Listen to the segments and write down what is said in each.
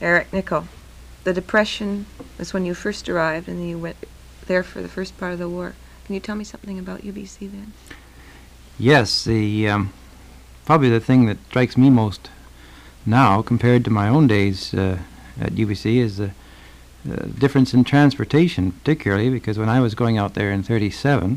Eric Nicol. The Depression was when you first arrived, and then you went there for the first part of the war. Can you tell me something about UBC then? Yes, probably the thing that strikes me most now, compared to my own days at UBC, is the difference in transportation, particularly because when I was going out there in '37,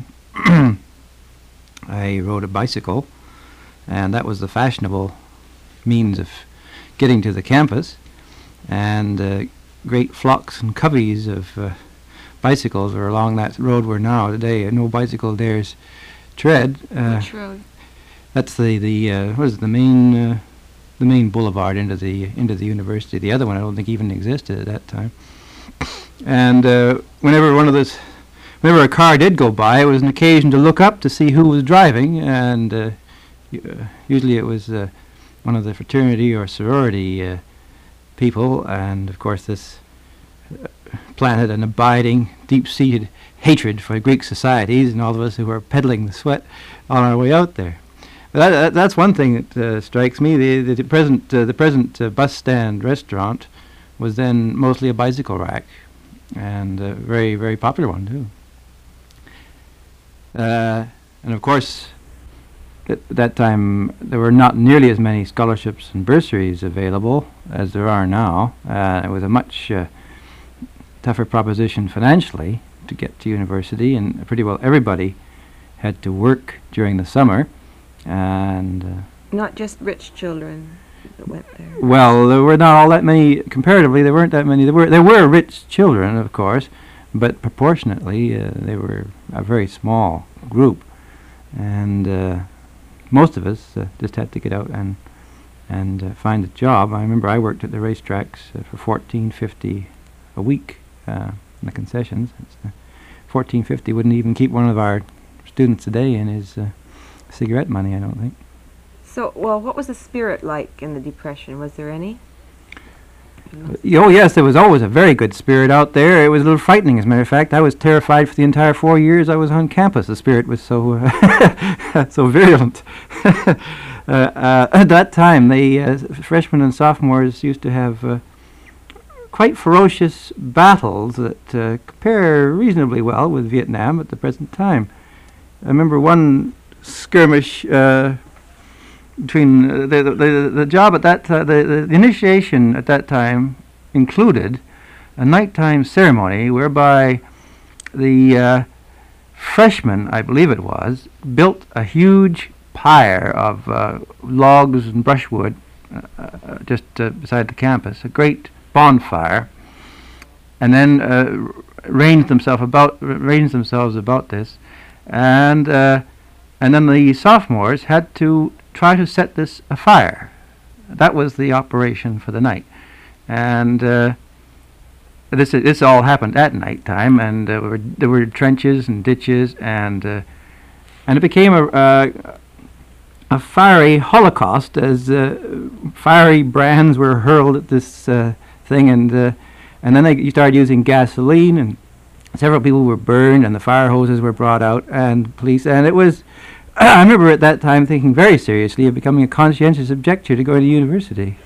I rode a bicycle, and that was the fashionable means of getting to the campus, and great flocks and coveys of bicycles were along that road where now today no bicycle dares tread. Which road? That's what is it, the main boulevard into the university. The other one I don't think even existed at that time. And whenever a car did go by, it was an occasion to look up to see who was driving, and usually it was one of the fraternity or sorority people, and of course this planted an abiding, deep-seated hatred for Greek societies and all of us who were peddling the sweat on our way out there. But that's one thing that strikes me. The present bus stand restaurant was then mostly a bicycle rack, and a very, very popular one too. And of course, at that time there were not nearly as many scholarships and bursaries available as there are now. It was a much tougher proposition financially to get to university, and pretty well everybody had to work during the summer. And not just rich children that went there. Well, there were not all that many. Comparatively, there weren't that many. There were rich children, of course, but proportionately, they were a very small group, and most of us just had to get out and find a job. I remember I worked at the racetracks for $14.50 a week in the concessions. $14.50 wouldn't even keep one of our students today in his cigarette money, I don't think. So, well, what was the spirit like in the Depression? Was there any? Oh, yes, there was always a very good spirit out there. It was a little frightening, as a matter of fact. I was terrified for the entire 4 years I was on campus. The spirit was so so virulent. At that time, the freshmen and sophomores used to have quite ferocious battles that compare reasonably well with Vietnam at the present time. I remember one skirmish between the job at that the initiation at that time included a nighttime ceremony whereby the freshmen, I believe it was, built a huge pyre of logs and brushwood just beside the campus, a great bonfire, and then ranged themselves about this, and then the sophomores had to try to set this afire. That was the operation for the night, and this all happened at night time, and there were trenches and ditches, and it became a fiery holocaust as fiery brands were hurled at this thing, and then you started using gasoline, and several people were burned, and the fire hoses were brought out, and police, and it was. I remember at that time thinking very seriously of becoming a conscientious objector to going to university.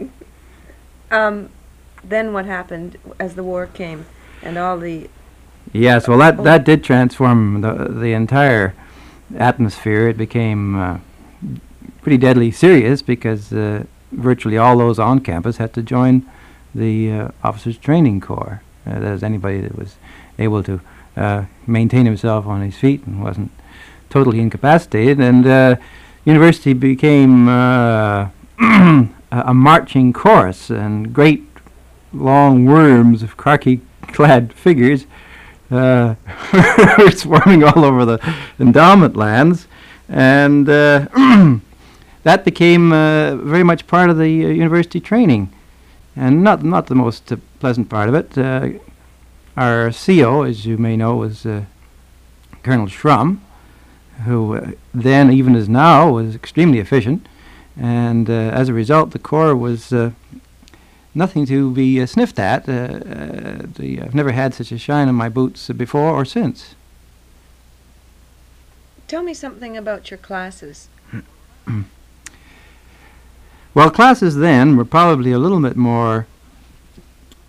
Then what happened as the war came and all the... Yes, well, that did transform the entire atmosphere. It became pretty deadly serious because virtually all those on campus had to join the Officers Training Corps. That is, anybody that was able to maintain himself on his feet and wasn't totally incapacitated, and university became a marching chorus, and great long worms of khaki-clad figures were swarming all over the endowment lands, and that became very much part of the university training, and not the most pleasant part of it. Our CO, as you may know, was Colonel Schrum, who then, even as now, was extremely efficient, and as a result, the Corps was nothing to be sniffed at. I've never had such a shine on my boots before or since. Tell me something about your classes. Well, classes then were probably a little bit more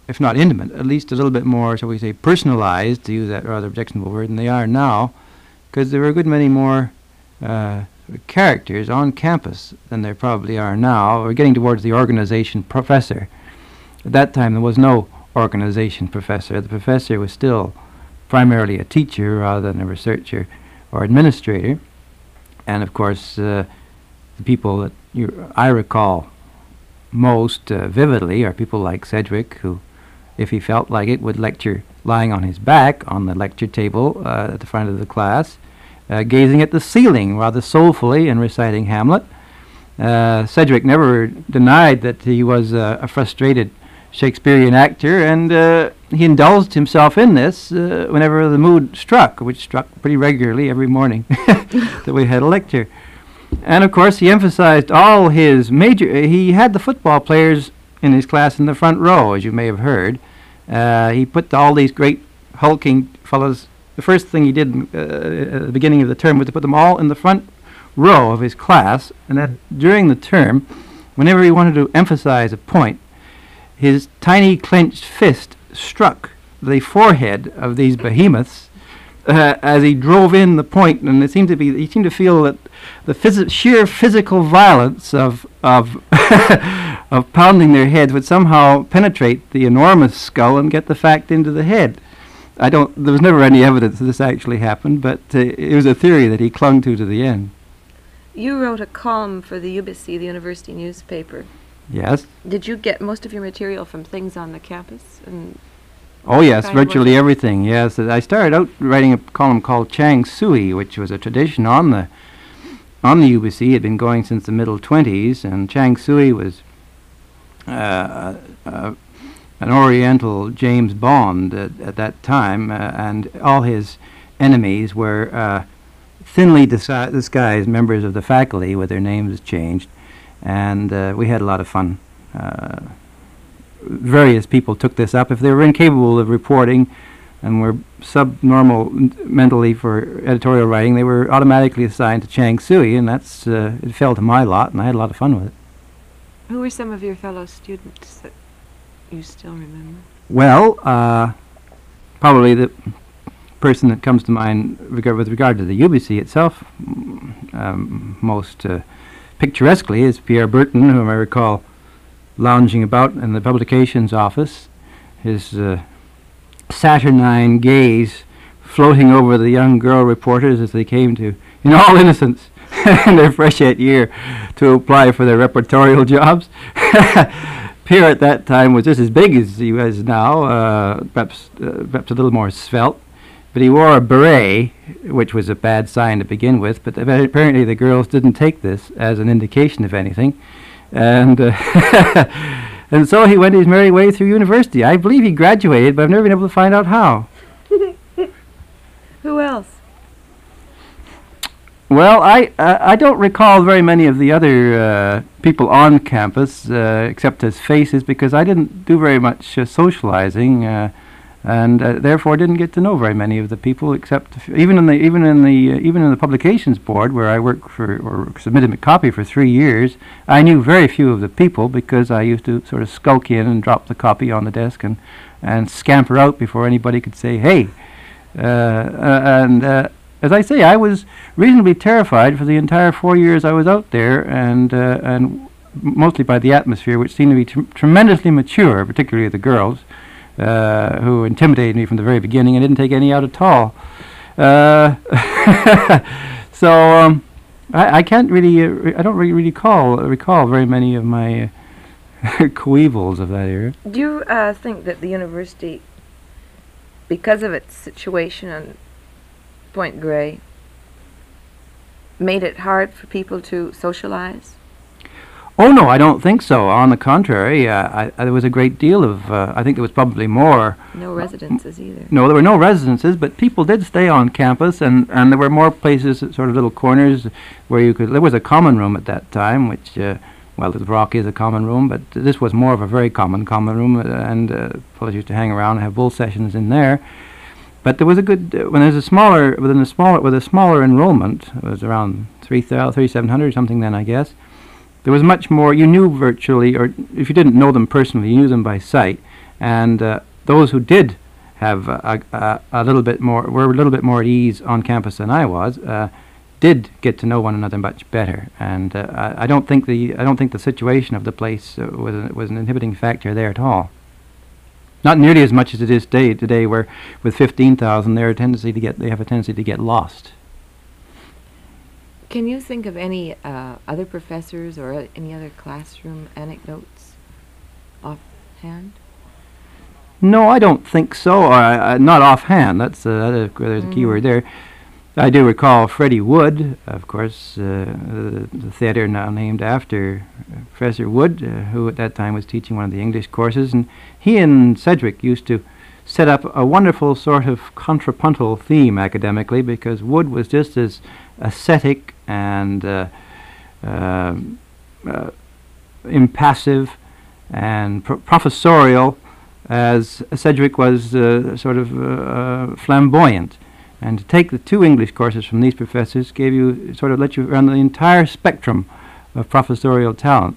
if not intimate, at least a little bit more, shall we say, personalized, to use that rather objectionable word, than they are now, because there were a good many more characters on campus than there probably are now. We're getting towards the organization professor. At that time, there was no organization professor. The professor was still primarily a teacher rather than a researcher or administrator. And of course, the people that I recall most vividly are people like Sedgwick, who, if he felt like it, would lecture lying on his back on the lecture table at the front of the class, gazing at the ceiling rather soulfully and reciting Hamlet. Sedgwick never denied that he was a frustrated Shakespearean actor, and he indulged himself in this whenever the mood struck, which struck pretty regularly every morning that we had a lecture. And of course, he emphasized all his he had the football players in his class in the front row, as you may have heard. He put all these great hulking fellows. The first thing he did at the beginning of the term was to put them all in the front row of his class, and that during the term, whenever he wanted to emphasize a point, his tiny clenched fist struck the forehead of these behemoths as he drove in the point, and he seemed to feel that the sheer physical violence of of pounding their heads would somehow penetrate the enormous skull and get the fact into the head. There was never any evidence that this actually happened, but it was a theory that he clung to the end. You wrote a column for the UBC, the university newspaper. Yes. Did you get most of your material from things on the campus? Oh yes, virtually everything. Yes, I started out writing a column called Chang Sui, which was a tradition on the UBC. It had been going since the middle 20s, and Chang Sui was an Oriental James Bond at that time, and all his enemies were thinly disguised members of the faculty with their names changed, and we had a lot of fun. Various people took this up. If they were incapable of reporting and were subnormal mentally for editorial writing, they were automatically assigned to Chang Sui, and that's it fell to my lot, and I had a lot of fun with it. Who were some of your fellow students that you still remember? Well, probably the person that comes to mind with regard to the UBC itself most picturesquely is Pierre Burton, whom I recall lounging about in the publications office, his saturnine gaze floating over the young girl reporters as they came to, in all innocence, in their freshette year, to apply for their reportorial jobs. Pierre at that time was just as big as he was now, perhaps a little more svelte, but he wore a beret, which was a bad sign to begin with, but apparently the girls didn't take this as an indication of anything. And and so he went his merry way through university. I believe he graduated, but I've never been able to find out how. Who else? Well, I don't recall very many of the other people on campus, except as faces, because I didn't do very much socializing, and therefore didn't get to know very many of the people, except even in the publications board where I worked for or submitted a copy for 3 years. I knew very few of the people because I used to sort of skulk in and drop the copy on the desk and scamper out before anybody could say hey. As I say, I was reasonably terrified for the entire 4 years I was out there, and mostly by the atmosphere, which seemed to be tremendously mature, particularly the girls, who intimidated me from the very beginning and didn't take any out at all. So I can't really, I don't really recall very many of my coevals of that era. Do you think that the university, because of its situation on Point Grey, made it hard for people to socialize? Oh no, I don't think so. On the contrary, there was a great deal of, I think there was probably more. No residences either. No, there were no residences, but people did stay on campus, and there were more places, sort of little corners, where you could, there was a common room at that time, which, well, the Rock is a common room, but this was more of a very common room, and fellows used to hang around and have bull sessions in there. But there was a good, when there's a smaller, with a smaller enrollment, it was around 3,700 something then, I guess. There was much more, you knew virtually, or if you didn't know them personally, you knew them by sight, And those who did have a little bit more, were a little bit more at ease on campus than I was, did get to know one another much better. And I don't think the situation of the place was an inhibiting factor there at all. Not nearly as much as it is today, where with 15,000 they have a tendency to get lost. Can you think of any other professors or any other classroom anecdotes offhand? No, I don't think so. Not offhand. There's a key word there. I do recall Freddie Wood, of course, the theatre now named after Professor Wood, who at that time was teaching one of the English courses, and he and Sedgwick used to set up a wonderful sort of contrapuntal theme academically, because Wood was just as ascetic and impassive and professorial as Sedgwick was sort of flamboyant. And to take the two English courses from these professors let you run the entire spectrum of professorial talent.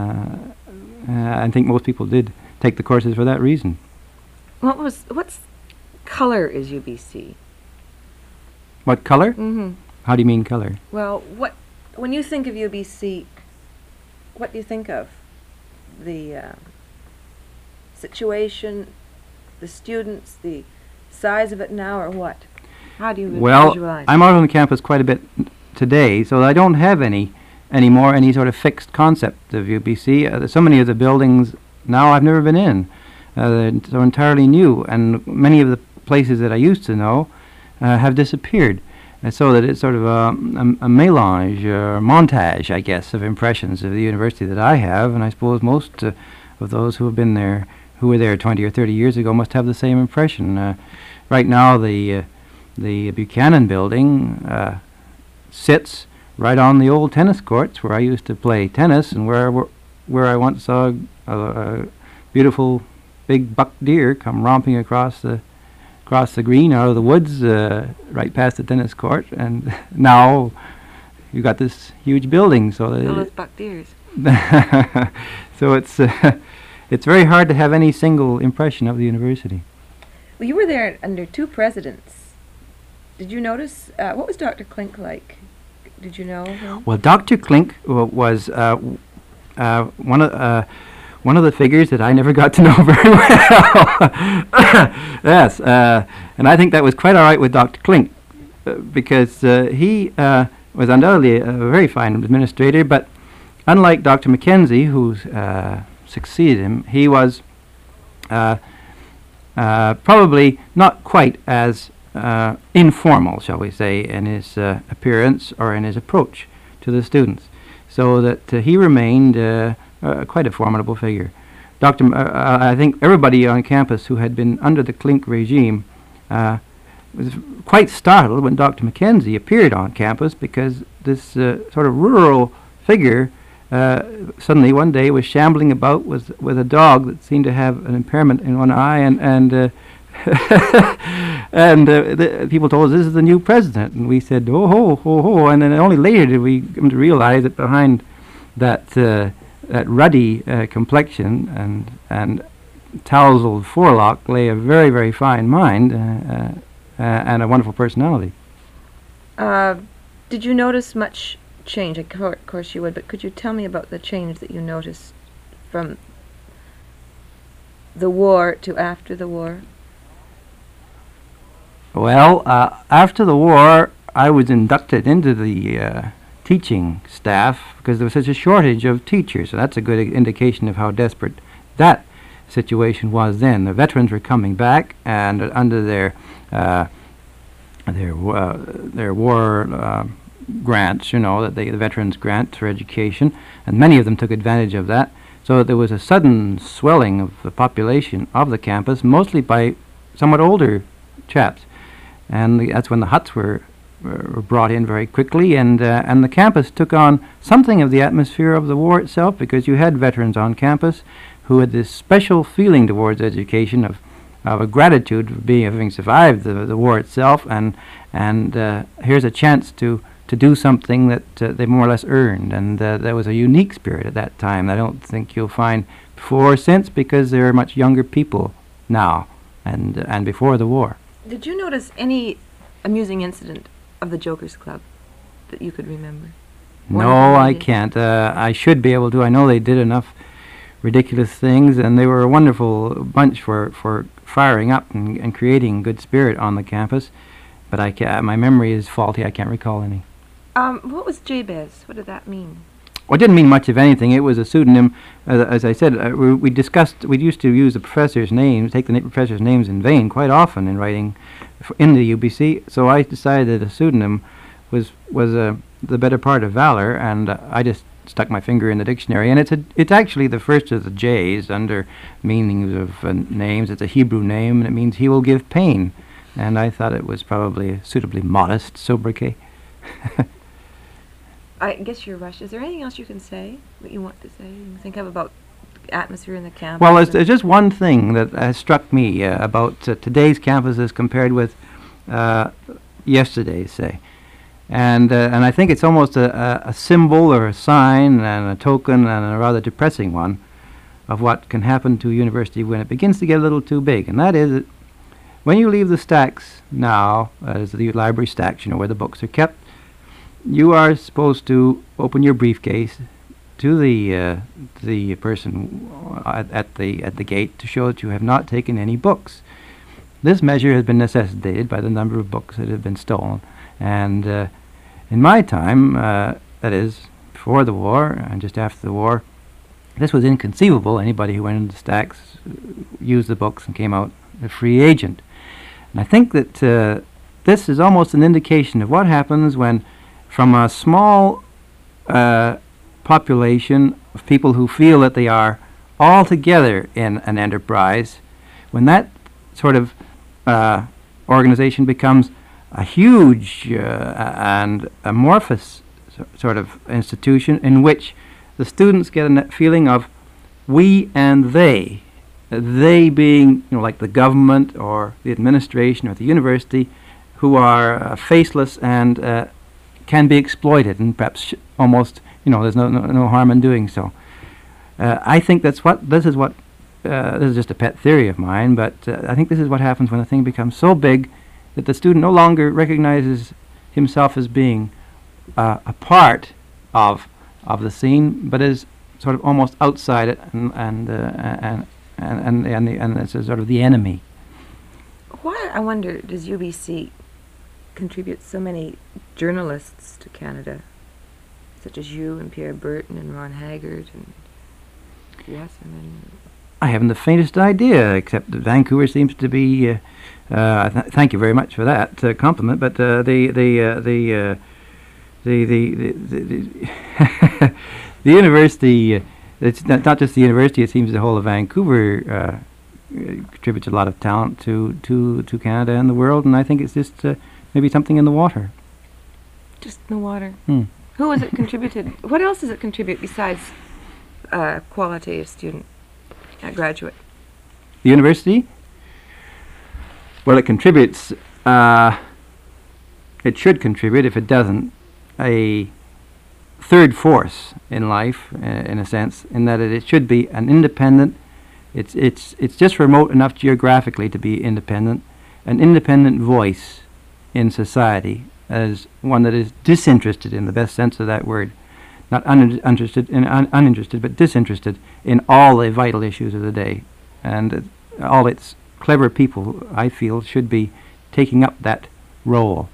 I think most people did take the courses for that reason. What's color is UBC? What color? Mm-hmm. How do you mean color? Well, when you think of UBC, what do you think of? The situation, the students, the size of it now, or what? How do you visualize? I'm out on the campus quite a bit today, so I don't have any sort of fixed concept of UBC. So many of the buildings now I've never been in. They're entirely new, and many of the places that I used to know have disappeared. So that it's sort of a melange or montage, I guess, of impressions of the university that I have, and I suppose most of those who were there 20 or 30 years ago must have the same impression. Right now, the Buchanan building sits right on the old tennis courts where I used to play tennis, and where I once saw a beautiful big buck deer come romping across the green out of the woods right past the tennis court. And now you got this huge building, so those buck deers. So it's very hard to have any single impression of the university. Well, you were there under two presidents. Did you notice, what was Dr. Klink like? Did you know him? Well, Dr. Klink was one of the figures that I never got to know very well. Yes, and I think that was quite all right with Dr. Klink, because he was undoubtedly a very fine administrator, but unlike Dr. Mackenzie, who succeeded him, he was probably not quite as informal, shall we say, in his appearance or in his approach to the students, so that he remained quite a formidable figure. I think everybody on campus who had been under the Klink regime was quite startled when Dr. Mackenzie appeared on campus, because this sort of rural figure suddenly one day was shambling about with a dog that seemed to have an impairment in one eye, and people told us this is the new president, and we said, oh ho ho ho, and then only later did we come to realize that behind that ruddy complexion and tousled forelock lay a very, very fine mind and a wonderful personality. Did you notice much change? Of course you would, but could you tell me about the change that you noticed from the war to after the war? Well, after the war, I was inducted into the teaching staff because there was such a shortage of teachers. So that's a good indication of how desperate that situation was then. The veterans were coming back, and under their war grants, that the veterans grant for education, and many of them took advantage of that. So there was a sudden swelling of the population of the campus, mostly by somewhat older chaps, and that's when the huts were brought in very quickly, and the campus took on something of the atmosphere of the war itself, because you had veterans on campus who had this special feeling towards education of a gratitude for having survived the war itself, and here's a chance to do something that they more or less earned, and there was a unique spirit at that time. I don't think you'll find before or since, because they're much younger people now and before the war. Did you notice any amusing incident of the Jokers Club that you could remember? One No, of them I maybe? can't. I should be able to. I know they did enough ridiculous things, and they were a wonderful bunch for firing up and creating good spirit on the campus. But my memory is faulty. I can't recall any. What was Jabez? What did that mean? Well, it didn't mean much of anything. It was a pseudonym. As I said, we discussed. We used to use the professors' names, take the professors' names in vain quite often in writing in the UBC. So I decided a pseudonym was the better part of valor, and I just stuck my finger in the dictionary. And it's actually the first of the J's under meanings of names. It's a Hebrew name, and it means he will give pain. And I thought it was probably suitably modest sobriquet. I guess you're rushed. Is there anything else you can say that you want to say? You think of about atmosphere in the campus? Well, there's just one thing that has struck me about today's campuses compared with yesterday's, say. And I think it's almost a symbol or a sign and a token, and a rather depressing one, of what can happen to a university when it begins to get a little too big. And that is that when you leave the stacks now, as the library stacks, where the books are kept, you are supposed to open your briefcase to the person at the gate to show that you have not taken any books. This measure has been necessitated by the number of books that have been stolen. And in my time, that is, before the war and just after the war, this was inconceivable. Anybody who went into the stacks used the books and came out a free agent. And I think that this is almost an indication of what happens when, from a small population of people who feel that they are all together in an enterprise, when that sort of organization becomes a huge and amorphous sort of institution in which the students get a feeling of we and they being, like the government or the administration or the university, who are faceless and can be exploited, and perhaps almost, there's no harm in doing so. I think this is just a pet theory of mine, but I think this is what happens when a thing becomes so big that the student no longer recognizes himself as being a part of the scene, but is sort of almost outside it, and it's a sort of the enemy. Why, I wonder, does UBC contribute so many journalists to Canada, such as you and Pierre Burton and Ron Haggard and Wasserman? I haven't the faintest idea, except that Vancouver seems to be. Thank you very much for that compliment. But the university. It's not just the university. It seems the whole of Vancouver contributes a lot of talent to Canada and the world. And I think it's just maybe something in the water. Just in the water. Hmm. Who has it contributed? What else does it contribute besides quality of student, graduate? The university? Well, it contributes. It should contribute, if it doesn't, a third force in life, in a sense, in that it should be an independent. It's just remote enough geographically to be independent, an independent voice in society, as one that is disinterested in the best sense of that word, not uninterested, but disinterested in all the vital issues of the day, and all its clever people, I feel, should be taking up that role.